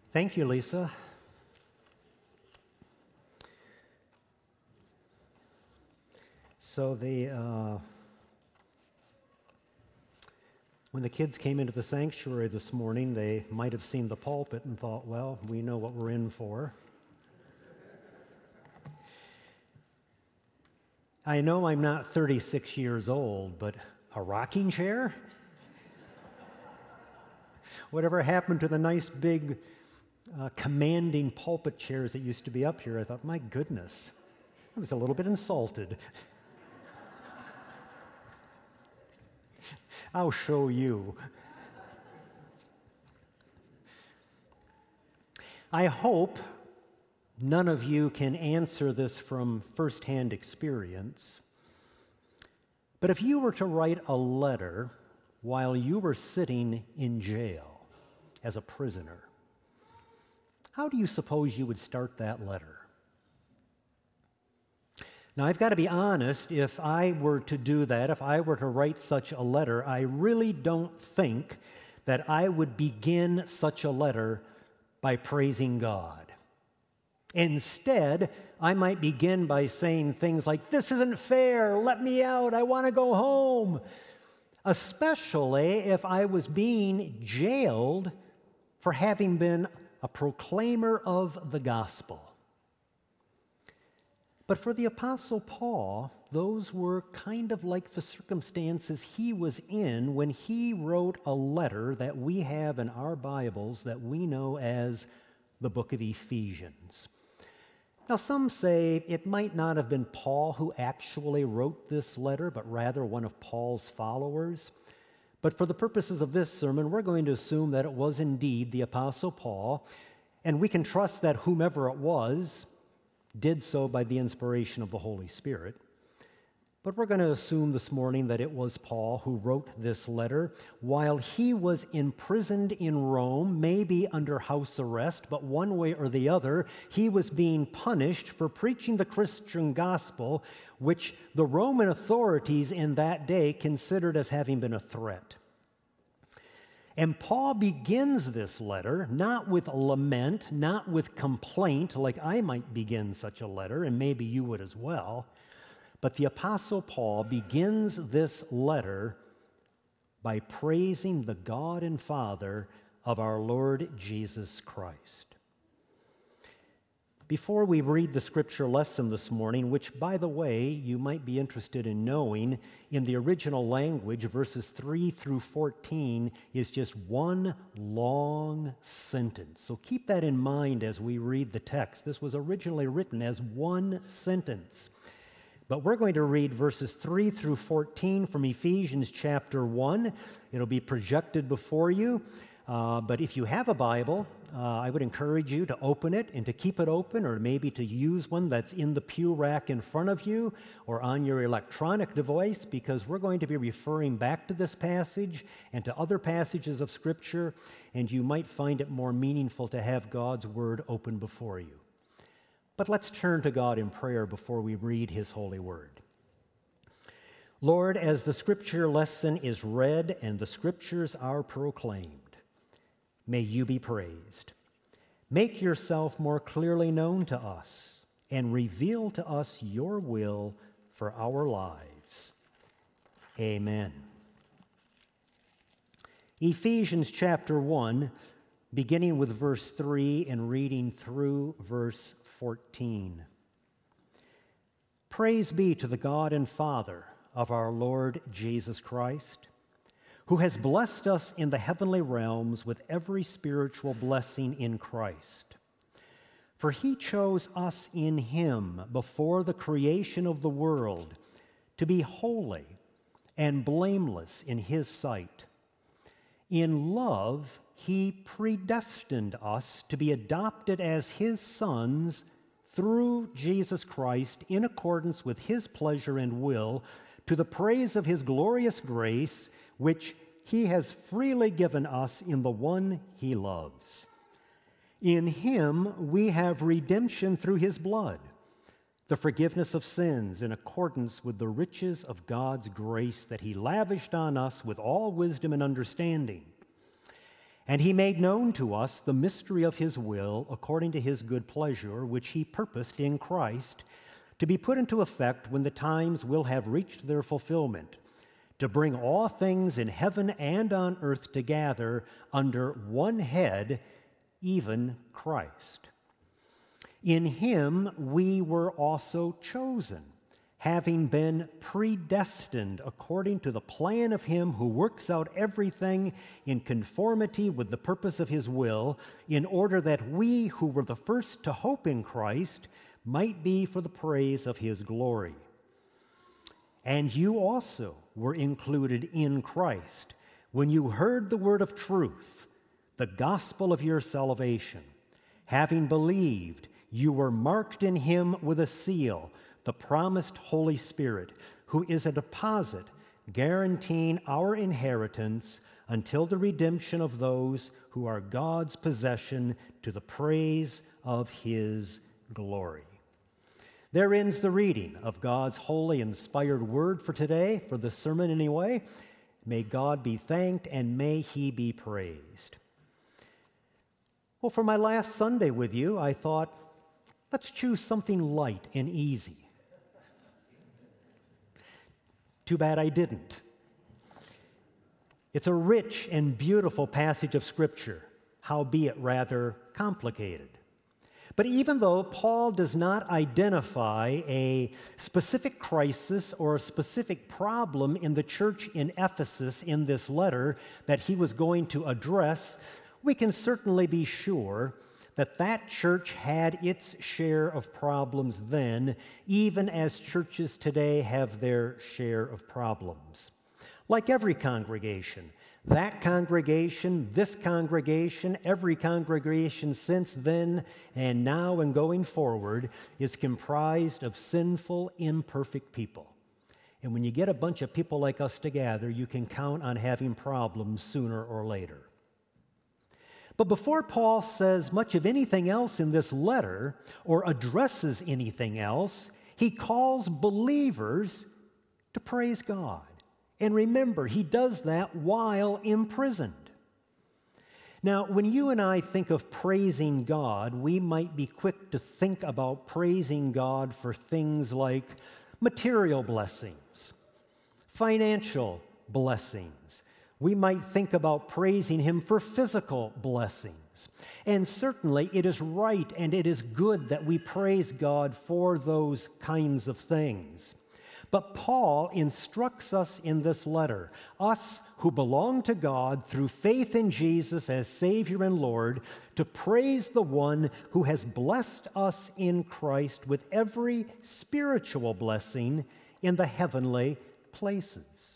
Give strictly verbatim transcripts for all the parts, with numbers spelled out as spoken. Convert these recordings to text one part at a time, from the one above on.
Thank you, Lisa. So the uh, when the kids came into the sanctuary this morning, they might have seen the pulpit and thought, well, we know what we're in for. I know I'm not thirty-six years old, but a rocking chair? Whatever happened to the nice big uh, commanding pulpit chairs that used to be up here? I thought, my goodness, I was a little bit insulted. I'll show you. I hope none of you can answer this from firsthand experience, but if you were to write a letter while you were sitting in jail as a prisoner, how do you suppose you would start that letter? Now, I've got to be honest, if I were to do that, if I were to write such a letter, I really don't think that I would begin such a letter by praising God. Instead, I might begin by saying things like, "This isn't fair, let me out, I want to go home," especially if I was being jailed for having been a proclaimer of the gospel. But for the Apostle Paul, those were kind of like the circumstances he was in when he wrote a letter that we have in our Bibles that we know as the book of Ephesians. Now, some say it might not have been Paul who actually wrote this letter, but rather one of Paul's followers. But for the purposes of this sermon, we're going to assume that it was indeed the Apostle Paul, and we can trust that whomever it was did so by the inspiration of the Holy Spirit. But we're going to assume this morning that it was Paul who wrote this letter while he was imprisoned in Rome, maybe under house arrest, but one way or the other, he was being punished for preaching the Christian gospel, which the Roman authorities in that day considered as having been a threat. And Paul begins this letter not with lament, not with complaint, like I might begin such a letter, and maybe you would as well. But the Apostle Paul begins this letter by praising the God and Father of our Lord Jesus Christ. Before we read the scripture lesson this morning, which, by the way, you might be interested in knowing, in the original language, verses three through fourteen is just one long sentence. So keep that in mind as we read the text. This was originally written as one sentence. But we're going to read verses three through fourteen from Ephesians chapter one. It'll be projected before you. Uh, but if you have a Bible, uh, I would encourage you to open it and to keep it open, or maybe to use one that's in the pew rack in front of you or on your electronic device, because we're going to be referring back to this passage and to other passages of Scripture, and you might find it more meaningful to have God's Word open before you. But let's turn to God in prayer before we read His holy Word. Lord, as the Scripture lesson is read and the Scriptures are proclaimed, may you be praised. Make yourself more clearly known to us and reveal to us your will for our lives. Amen. Ephesians chapter one, beginning with verse three and reading through verse fourteen. Praise be to the God and Father of our Lord Jesus Christ, who has blessed us in the heavenly realms with every spiritual blessing in Christ. For he chose us in him before the creation of the world to be holy and blameless in his sight. In love, he predestined us to be adopted as his sons through Jesus Christ in accordance with his pleasure and will, to the praise of his glorious grace, which he has freely given us in the one he loves. In him we have redemption through his blood, the forgiveness of sins in accordance with the riches of God's grace that he lavished on us with all wisdom and understanding. And he made known to us the mystery of his will according to his good pleasure, which he purposed in Christ, to be put into effect when the times will have reached their fulfillment, to bring all things in heaven and on earth together under one head, even Christ. In him we were also chosen, having been predestined according to the plan of him who works out everything in conformity with the purpose of his will, in order that we who were the first to hope in Christ might be for the praise of his glory. And you also were included in Christ when you heard the word of truth, the gospel of your salvation. Having believed, you were marked in him with a seal, the promised Holy Spirit, who is a deposit guaranteeing our inheritance until the redemption of those who are God's possession to the praise of his glory. There ends the reading of God's holy, inspired word for today, for this sermon anyway. May God be thanked and may he be praised. Well, for my last Sunday with you, I thought, let's choose something light and easy. Too bad I didn't. It's a rich and beautiful passage of Scripture, howbeit rather complicated. But even though Paul does not identify a specific crisis or a specific problem in the church in Ephesus in this letter that he was going to address, we can certainly be sure that that church had its share of problems then, even as churches today have their share of problems. Like every congregation, that congregation, this congregation, every congregation since then and now and going forward is comprised of sinful, imperfect people. And when you get a bunch of people like us together, you can count on having problems sooner or later. But before Paul says much of anything else in this letter or addresses anything else, he calls believers to praise God. And remember, he does that while imprisoned. Now, when you and I think of praising God, we might be quick to think about praising God for things like material blessings, financial blessings. We might think about praising him for physical blessings. And certainly it is right and it is good that we praise God for those kinds of things. But Paul instructs us in this letter, us who belong to God through faith in Jesus as Savior and Lord, to praise the one who has blessed us in Christ with every spiritual blessing in the heavenly places.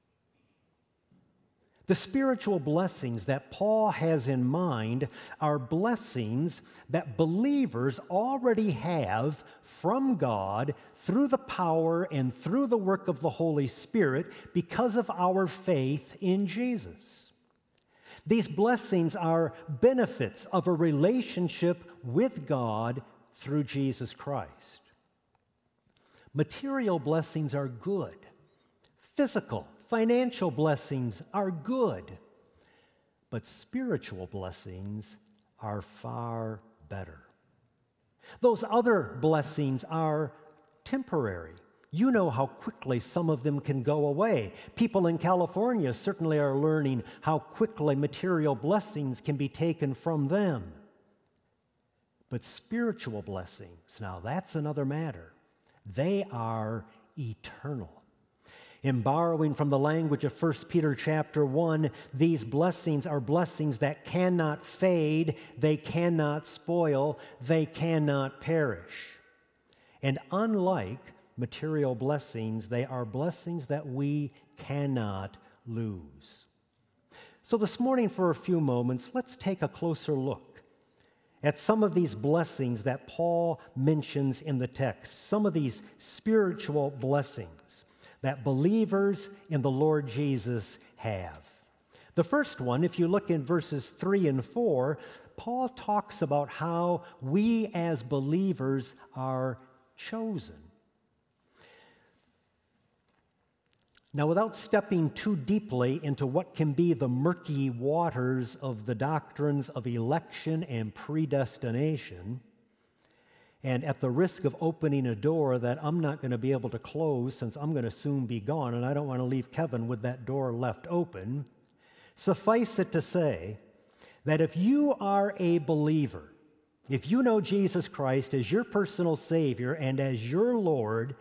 The spiritual blessings that Paul has in mind are blessings that believers already have from God through the power and through the work of the Holy Spirit because of our faith in Jesus. These blessings are benefits of a relationship with God through Jesus Christ. Material blessings are good. Physical, financial blessings are good, but spiritual blessings are far better. Those other blessings are temporary. You know how quickly some of them can go away. People in California certainly are learning how quickly material blessings can be taken from them. But spiritual blessings, now that's another matter. They are eternal. In borrowing from the language of First Peter chapter one, these blessings are blessings that cannot fade, they cannot spoil, they cannot perish. And unlike material blessings, they are blessings that we cannot lose. So this morning, for a few moments, let's take a closer look at some of these blessings that Paul mentions in the text, some of these spiritual blessings that believers in the Lord Jesus have. The first one, if you look in verses three and four, Paul talks about how we as believers are chosen. Now, without stepping too deeply into what can be the murky waters of the doctrines of election and predestination, and at the risk of opening a door that I'm not going to be able to close since I'm going to soon be gone, and I don't want to leave Kevin with that door left open, suffice it to say that if you are a believer, if you know Jesus Christ as your personal Savior and as your Lord,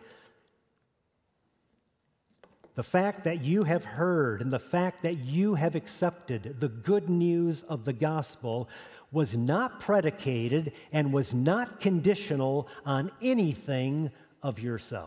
the fact that you have heard and the fact that you have accepted the good news of the gospel was not predicated and was not conditional on anything of yourself.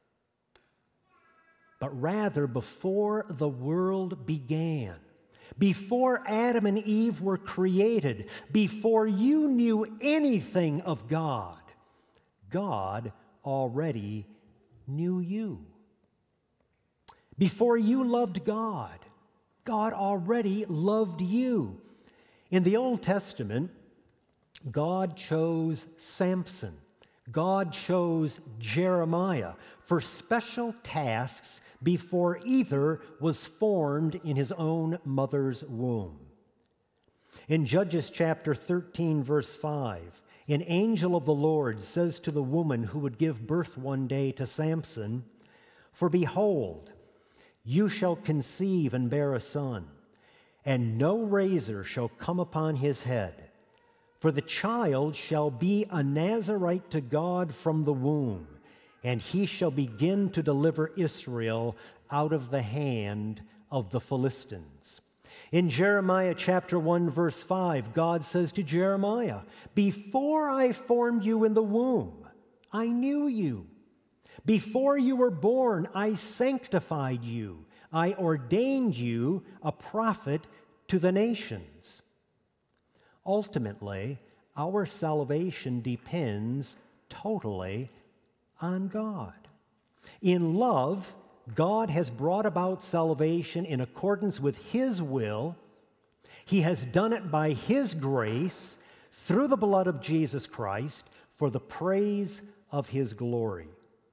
But rather, before the world began, before Adam and Eve were created, before you knew anything of God, God already knew you. Before you loved God, God already loved you. In the Old Testament, God chose Samson. God chose Jeremiah for special tasks before either was formed in his own mother's womb. In Judges chapter thirteen, verse five, an angel of the Lord says to the woman who would give birth one day to Samson, "For behold, you shall conceive and bear a son, and no razor shall come upon his head. For the child shall be a Nazirite to God from the womb, and he shall begin to deliver Israel out of the hand of the Philistines." In Jeremiah chapter one, verse five, God says to Jeremiah, "Before I formed you in the womb, I knew you. Before you were born, I sanctified you. I ordained you a prophet to the nations." Ultimately, our salvation depends totally on God. In love, God has brought about salvation in accordance with His will. He has done it by His grace through the blood of Jesus Christ for the praise of His glory.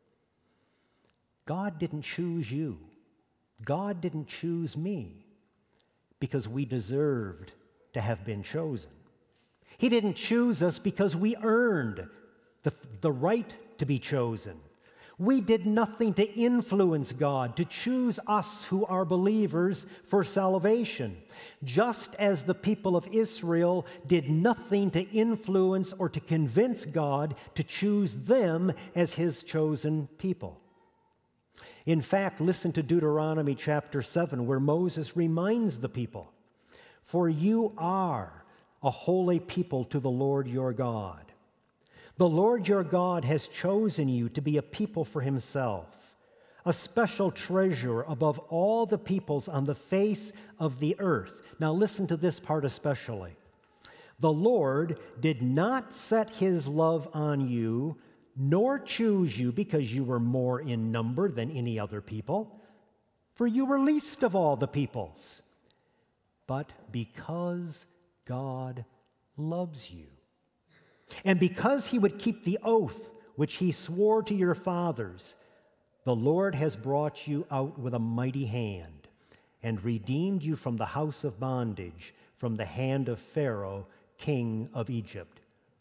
God didn't choose you. God didn't choose me because we deserved to have been chosen. He didn't choose us because we earned the, the right to be chosen. We did nothing to influence God to choose us who are believers for salvation, just as the people of Israel did nothing to influence or to convince God to choose them as His chosen people. In fact, listen to Deuteronomy chapter seven, where Moses reminds the people, "For you are a holy people to the Lord your God. The Lord your God has chosen you to be a people for Himself, a special treasure above all the peoples on the face of the earth." Now listen to this part especially. "The Lord did not set His love on you, nor choose you because you were more in number than any other people, for you were least of all the peoples, but because God loves you, and because He would keep the oath which He swore to your fathers, the Lord has brought you out with a mighty hand and redeemed you from the house of bondage, from the hand of Pharaoh, king of Egypt."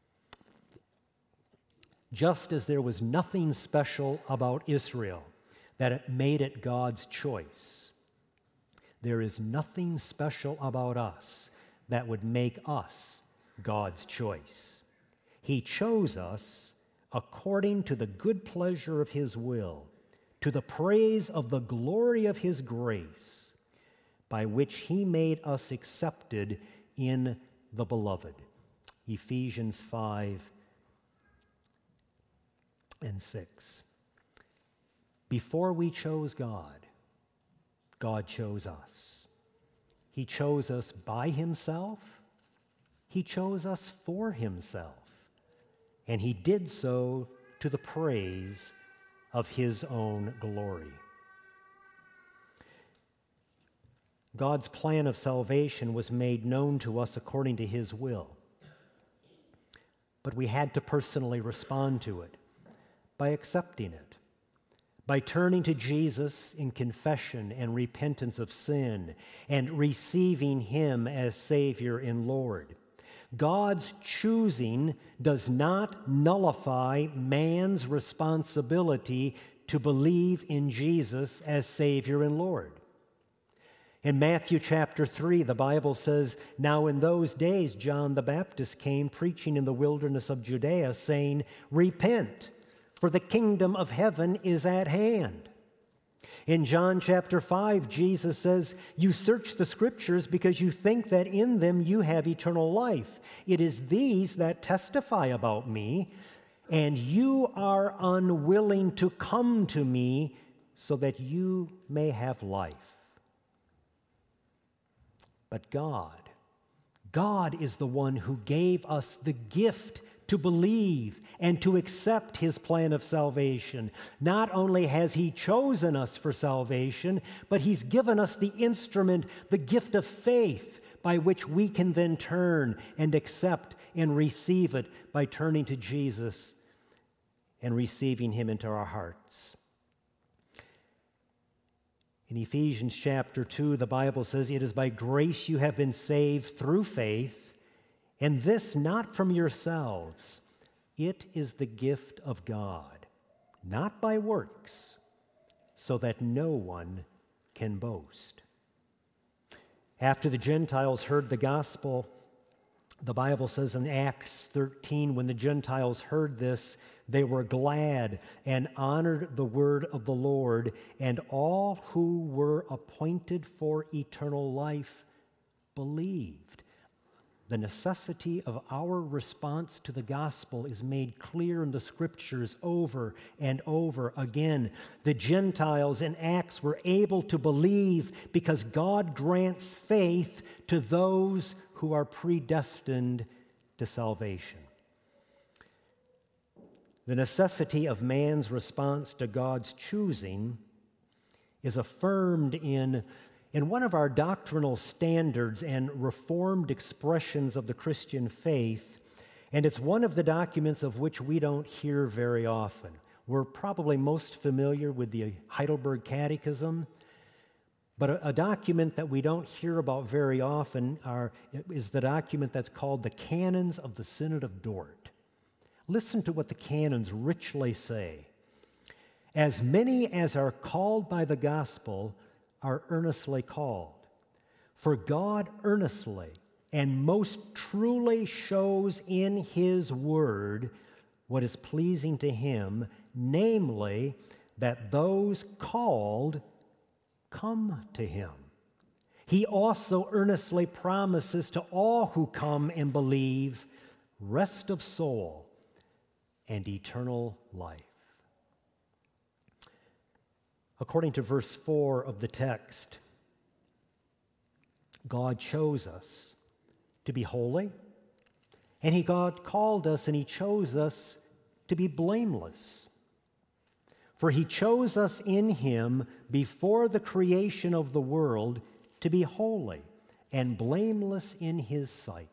Just as there was nothing special about Israel that it made it God's choice, there is nothing special about us that would make us God's choice. He chose us according to the good pleasure of His will, to the praise of the glory of His grace, by which He made us accepted in the Beloved. Ephesians five and six. Before we chose God, God chose us. He chose us by Himself. He chose us for Himself. And He did so to the praise of His own glory. God's plan of salvation was made known to us according to His will. But we had to personally respond to it by accepting it, by turning to Jesus in confession and repentance of sin and receiving Him as Savior and Lord. God's choosing does not nullify man's responsibility to believe in Jesus as Savior and Lord. In Matthew chapter three, the Bible says, "Now in those days John the Baptist came preaching in the wilderness of Judea, saying, 'Repent, for the kingdom of heaven is at hand.'" In John chapter five, Jesus says, "You search the Scriptures because you think that in them you have eternal life. It is these that testify about me, and you are unwilling to come to me so that you may have life." But God, God is the one who gave us the gift to believe and to accept His plan of salvation. Not only has He chosen us for salvation, but He's given us the instrument, the gift of faith, by which we can then turn and accept and receive it by turning to Jesus and receiving Him into our hearts. In Ephesians chapter two, the Bible says, "It is by grace you have been saved through faith, and this not from yourselves. It is the gift of God, not by works, so that no one can boast." After the Gentiles heard the gospel, the Bible says in Acts thirteen, when the Gentiles heard this, they were glad and honored the word of the Lord, and all who were appointed for eternal life believed. The necessity of our response to the gospel is made clear in the Scriptures over and over again. The Gentiles in Acts were able to believe because God grants faith to those who are predestined to salvation. The necessity of man's response to God's choosing is affirmed in, in one of our doctrinal standards and reformed expressions of the Christian faith, and it's one of the documents of which we don't hear very often. We're probably most familiar with the Heidelberg Catechism, but a, a document that we don't hear about very often are, is the document that's called the Canons of the Synod of Dort. Listen to what the canons richly say. "As many as are called by the gospel are earnestly called. For God earnestly and most truly shows in His word what is pleasing to Him, namely, that those called come to Him. He also earnestly promises to all who come and believe rest of soul and eternal life." According to verse four of the text, God chose us to be holy, and He God called us and He chose us to be blameless. For He chose us in Him before the creation of the world to be holy and blameless in His sight.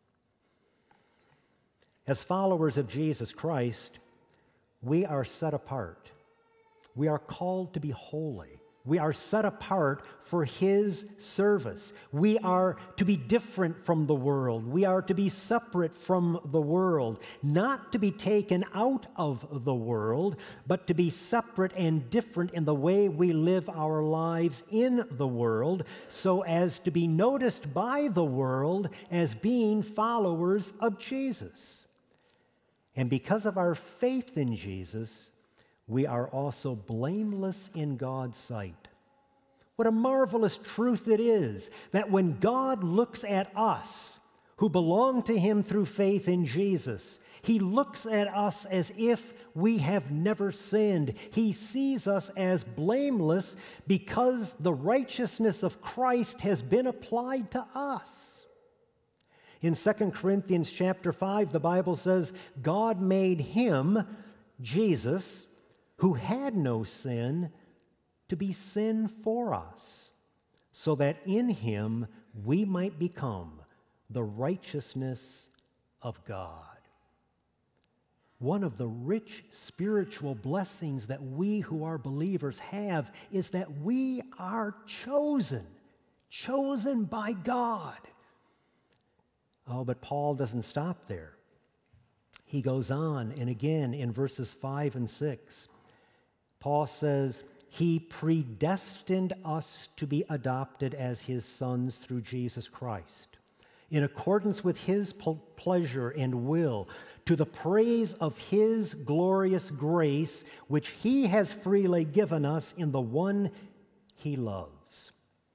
As followers of Jesus Christ, we are set apart. We are called to be holy. We are set apart for His service. We are to be different from the world. We are to be separate from the world, not to be taken out of the world, but to be separate and different in the way we live our lives in the world, so as to be noticed by the world as being followers of Jesus. And because of our faith in Jesus, we are also blameless in God's sight. What a marvelous truth it is that when God looks at us, who belong to Him through faith in Jesus, He looks at us as if we have never sinned. He sees us as blameless because the righteousness of Christ has been applied to us. In Second Corinthians chapter five, the Bible says, God made Him, Jesus, who had no sin, to be sin for us, so that in Him we might become the righteousness of God. one of the rich spiritual blessings that we who are believers have is that we are chosen, chosen by God. Oh, but Paul doesn't stop there. He goes on, and again in verses five and six, Paul says, He predestined us to be adopted as His sons through Jesus Christ, in accordance with His pleasure and will, to the praise of His glorious grace, which He has freely given us in the one He loves.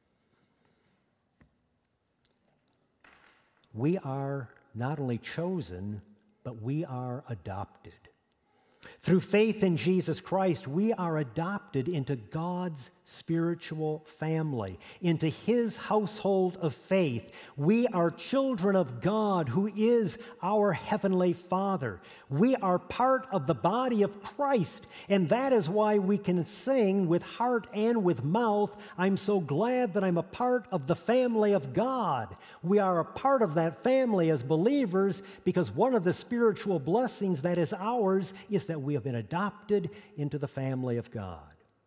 We are not only chosen, but we are adopted. Through faith in Jesus Christ, we are adopted into God's spiritual family, into His household of faith. We are children of God, who is our heavenly Father. We are part of the body of Christ, and that is why we can sing with heart and with mouth, I'm so glad that I'm a part of the family of God. We are a part of that family as believers because one of the spiritual blessings that is ours is that we have been adopted into the family of God.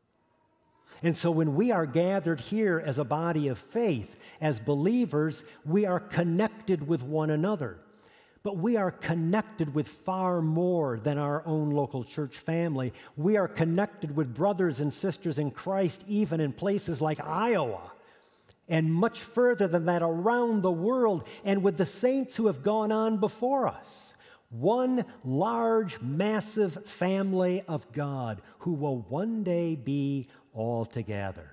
And so when we are gathered here as a body of faith, as believers, we are connected with one another. But we are connected with far more than our own local church family. We are connected with brothers and sisters in Christ, even in places like Iowa, and much further than that around the world, and with the saints who have gone on before us. One large, massive family of God who will one day be all together.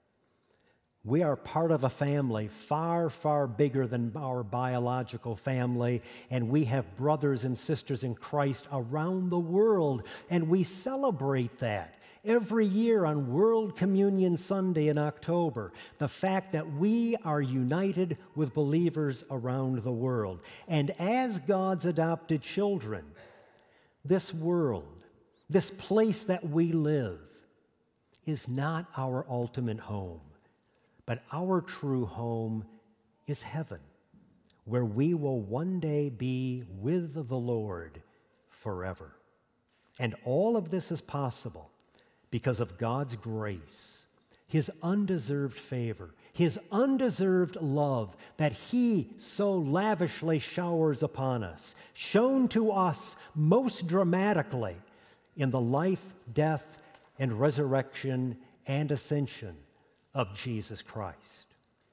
We are part of a family far, far bigger than our biological family, and we have brothers and sisters in Christ around the world, and we celebrate that every year on World Communion Sunday in October, the fact that we are united with believers around the world. And as God's adopted children, this world, this place that we live, is not our ultimate home, but our true home is heaven, where we will one day be with the Lord forever. And all of this is possible because of God's grace, His undeserved favor, His undeserved love that He so lavishly showers upon us, shown to us most dramatically in the life, death, and resurrection and ascension of Jesus Christ.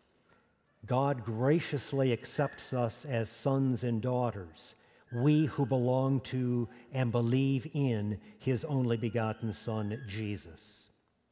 God graciously accepts us as sons and daughters, we who belong to and believe in His only begotten Son, Jesus.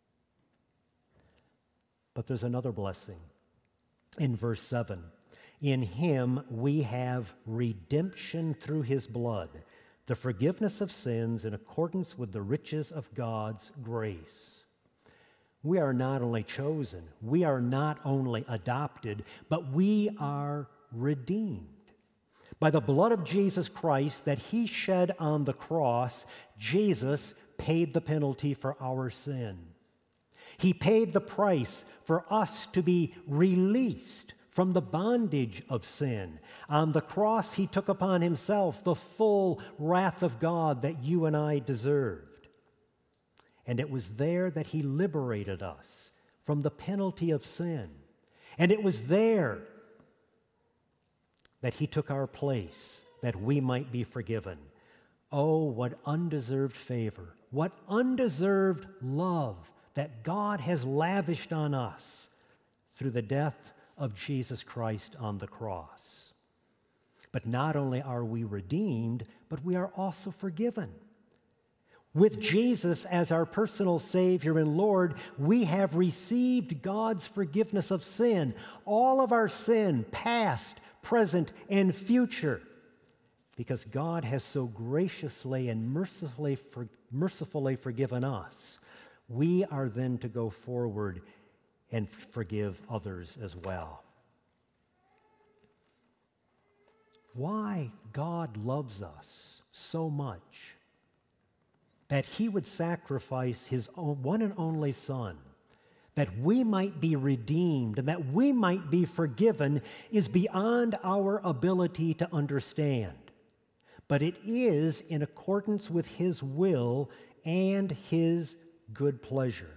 But there's another blessing. In verse seven, in Him we have redemption through His blood, the forgiveness of sins in accordance with the riches of God's grace. We are not only chosen, we are not only adopted, but we are redeemed. By the blood of Jesus Christ that He shed on the cross, Jesus paid the penalty for our sin. He paid the price for us to be released from the bondage of sin. On the cross, He took upon Himself the full wrath of God that you and I deserved. And it was there that He liberated us from the penalty of sin. And it was there that He took our place, that we might be forgiven. Oh, what undeserved favor, what undeserved love that God has lavished on us through the death of Jesus Christ on the cross. But not only are we redeemed, but we are also forgiven. With Jesus as our personal Savior and Lord, we have received God's forgiveness of sin, all of our sin, past, present, and future, because God has so graciously and mercifully, for, mercifully forgiven us. We are then to go forward and forgive others as well. Why God loves us so much that He would sacrifice His own, one and only Son, that we might be redeemed and that we might be forgiven, is beyond our ability to understand. but it is in accordance with His will and His good pleasure.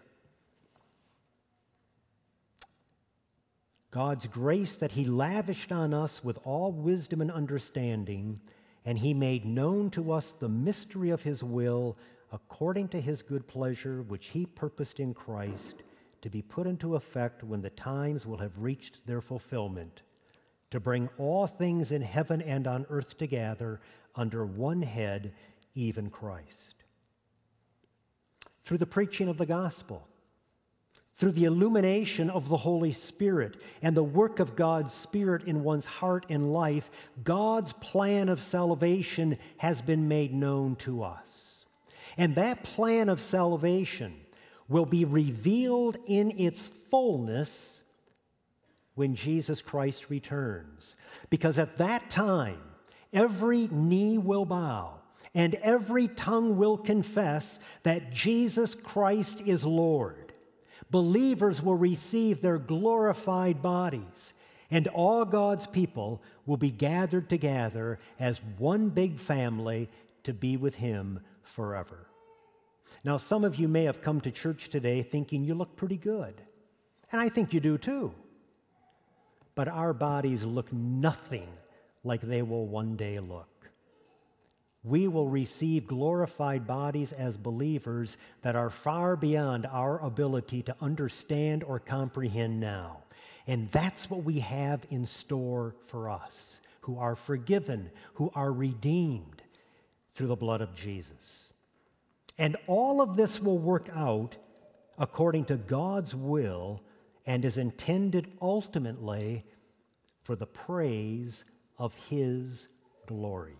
God's grace that He lavished on us with all wisdom and understanding, and He made known to us the mystery of His will according to His good pleasure, which He purposed in Christ to be put into effect when the times will have reached their fulfillment, to bring all things in heaven and on earth together under one head, even Christ. Through the preaching of the gospel, through the illumination of the Holy Spirit and the work of God's Spirit in one's heart and life, God's plan of salvation has been made known to us. And that plan of salvation will be revealed in its fullness when Jesus Christ returns. Because at that time, every knee will bow and every tongue will confess that Jesus Christ is Lord. Believers will receive their glorified bodies, and all God's people will be gathered together as one big family to be with Him forever. Now, some of you may have come to church today thinking you look pretty good, and I think you do too. But our bodies look nothing like they will one day look. We will receive glorified bodies as believers that are far beyond our ability to understand or comprehend now. And that's what we have in store for us, who are forgiven, who are redeemed through the blood of Jesus. And all of this will work out according to God's will and is intended ultimately for the praise of His glory.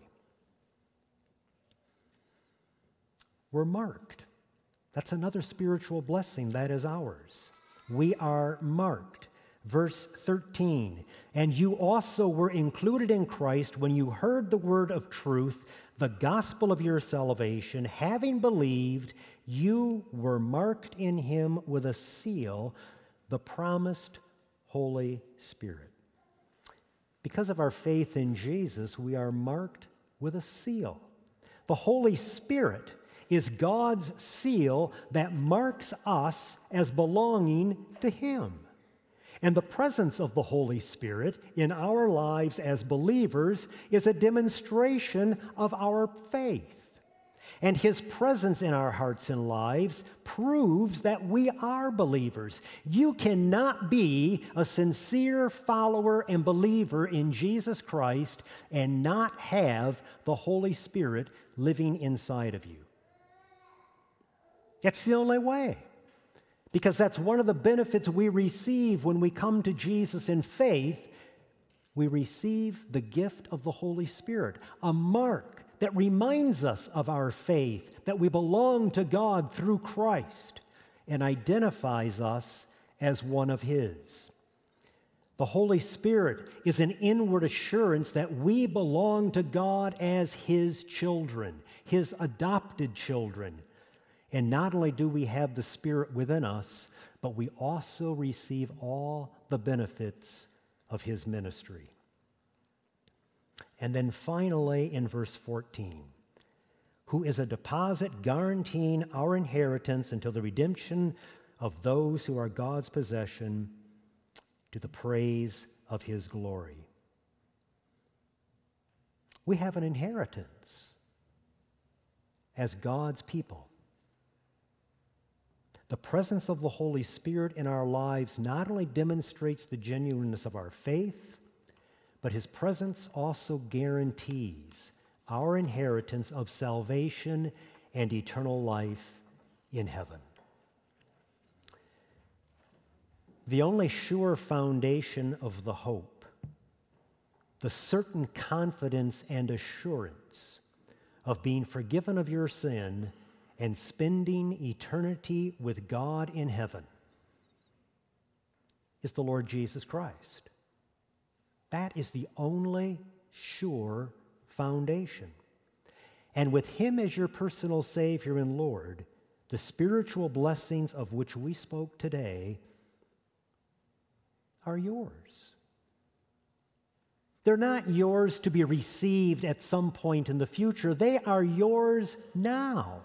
We're marked. That's another spiritual blessing that is ours. We are marked. Verse thirteen, and you also were included in Christ when you heard the word of truth, the gospel of your salvation. Having believed, you were marked in Him with a seal, the promised Holy Spirit. Because of our faith in Jesus, we are marked with a seal. The Holy Spirit is God's seal that marks us as belonging to Him. And the presence of the Holy Spirit in our lives as believers is a demonstration of our faith. And His presence in our hearts and lives proves that we are believers. You cannot be a sincere follower and believer in Jesus Christ and not have the Holy Spirit living inside of you. That's the only way. Because that's one of the benefits we receive when we come to Jesus in faith. We receive the gift of the Holy Spirit, a mark that reminds us of our faith, that we belong to God through Christ, and identifies us as one of His. The Holy Spirit is an inward assurance that we belong to God as His children, His adopted children. And not only do we have the Spirit within us, but we also receive all the benefits of His ministry. And then finally in verse fourteen, who is a deposit guaranteeing our inheritance until the redemption of those who are God's possession, to the praise of His glory. We have an inheritance as God's people. The presence of the Holy Spirit in our lives not only demonstrates the genuineness of our faith, but His presence also guarantees our inheritance of salvation and eternal life in heaven. The only sure foundation of the hope, the certain confidence and assurance of being forgiven of your sin and spending eternity with God in heaven, is the Lord Jesus Christ. That is the only sure foundation. And with Him as your personal Savior and Lord, the spiritual blessings of which we spoke today are yours. They're not yours to be received at some point in the future. They are yours now.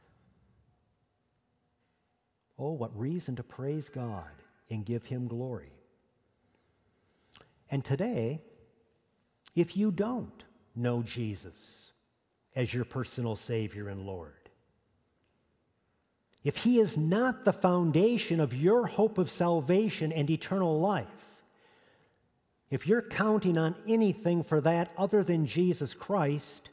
Oh, what reason to praise God and give Him glory. And today, if you don't know Jesus as your personal Savior and Lord, if He is not the foundation of your hope of salvation and eternal life, if you're counting on anything for that other than Jesus Christ,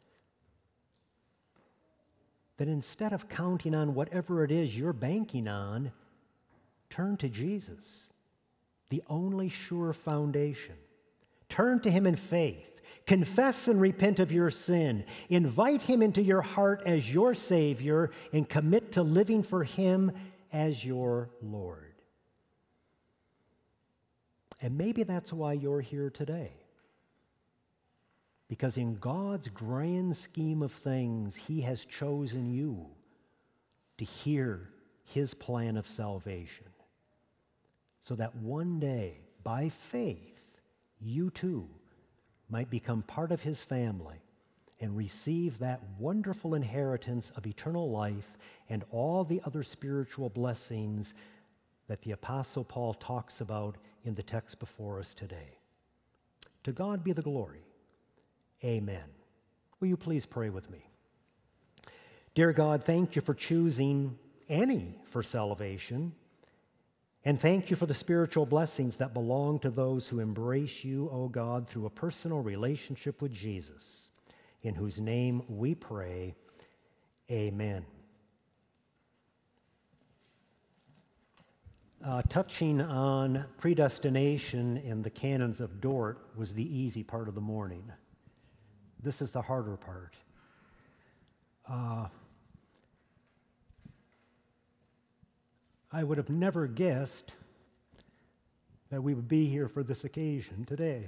then instead of counting on whatever it is you're banking on, turn to Jesus, the only sure foundation. Turn to Him in faith. Confess and repent of your sin. Invite Him into your heart as your Savior and commit to living for Him as your Lord. And maybe that's why you're here today. Because in God's grand scheme of things, He has chosen you to hear His plan of salvation. So that one day, by faith, you too might become part of His family and receive that wonderful inheritance of eternal life and all the other spiritual blessings that the Apostle Paul talks about in the text before us today. To God be the glory. Amen. Will you please pray with me? Dear God, thank You for choosing any for salvation, and thank You for the spiritual blessings that belong to those who embrace You, O God, through a personal relationship with Jesus, in whose name we pray. Amen. Uh, touching on predestination in the canons of Dort was the easy part of the morning. This is the harder part. Uh, I would have never guessed that we would be here for this occasion today.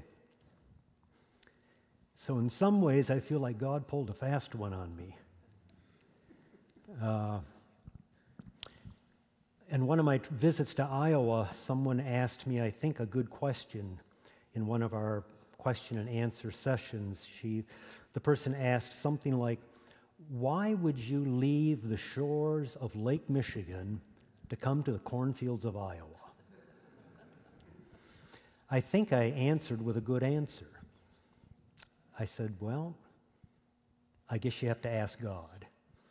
So in some ways, I feel like God pulled a fast one on me. Uh, In one of my visits to Iowa, someone asked me, I think, a good question in one of our question and answer sessions. She, the person asked something like, why would you leave the shores of Lake Michigan to come to the cornfields of Iowa? I think I answered with a good answer. I said, well, I guess you have to ask God.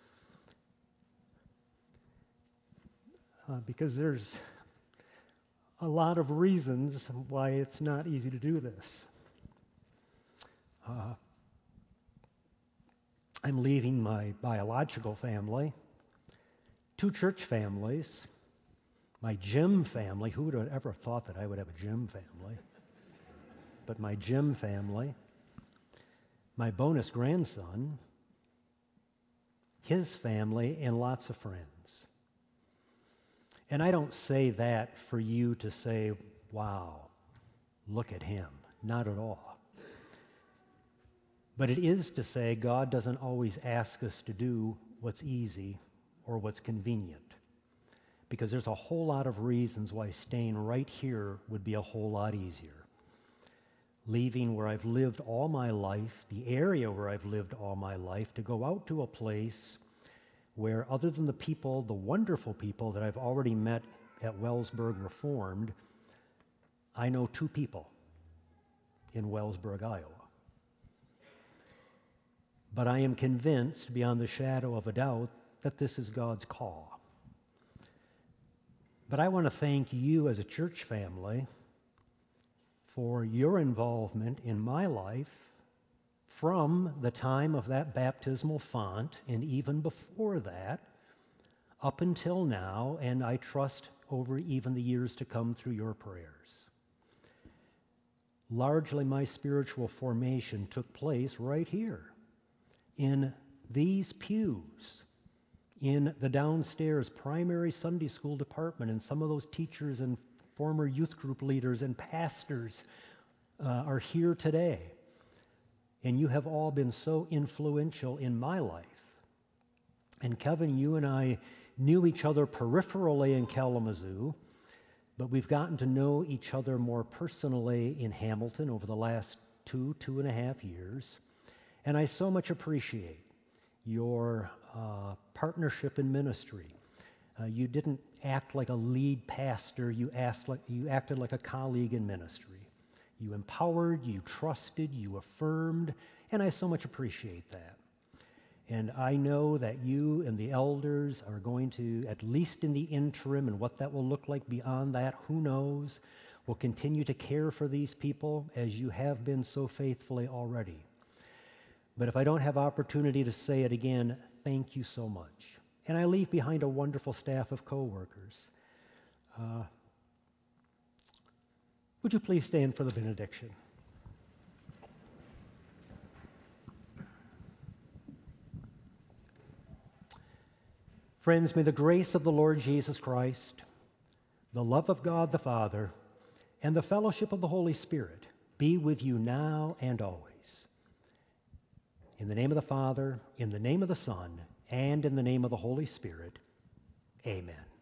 Uh, because there's a lot of reasons why it's not easy to do this. Uh, I'm leaving my biological family, two church families, my gym family. Who would have ever thought that I would have a gym family? But my gym family, my bonus grandson, his family, and lots of friends. And I don't say that for you to say, wow, look at him. Not at all. But it is to say God doesn't always ask us to do what's easy or what's convenient. Because there's a whole lot of reasons why staying right here would be a whole lot easier. Leaving where I've lived all my life, the area where I've lived all my life, to go out to a place where, other than the people, the wonderful people that I've already met at Wellsburg Reformed, I know two people in Wellsburg, Iowa. But I am convinced, beyond the shadow of a doubt, that this is God's call. But I want to thank you as a church family for your involvement in my life from the time of that baptismal font, and even before that, up until now, and I trust over even the years to come through your prayers. Largely my spiritual formation took place right here, in these pews, in the downstairs primary Sunday school department, and some of those teachers and former youth group leaders and pastors uh, are here today. And you have all been so influential in my life. And Kevin, you and I knew each other peripherally in Kalamazoo, but we've gotten to know each other more personally in Hamilton over the last two, two and a half years. And I so much appreciate your uh, partnership in ministry. Uh, you didn't act like a lead pastor, you, asked like, you acted like a colleague in ministry. You empowered, you trusted, you affirmed, and I so much appreciate that. And I know that you and the elders are going to, at least in the interim, and what that will look like beyond that, who knows, will continue to care for these people as you have been so faithfully already. But if I don't have opportunity to say it again, thank you so much. And I leave behind a wonderful staff of co-workers. Uh, would you please stand for the benediction? Friends, may the grace of the Lord Jesus Christ, the love of God the Father, and the fellowship of the Holy Spirit be with you now and always. In the name of the Father, in the name of the Son, and in the name of the Holy Spirit, amen.